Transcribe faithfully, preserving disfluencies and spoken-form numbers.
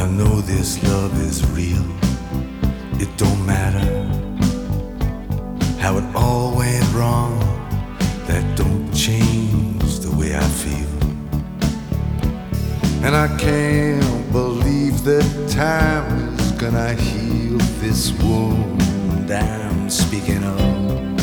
I know this love is real. It don't matter how it all went wrong. That don't change the way I feel. And I can't believe that time is gonna heal this wound I'm speaking of.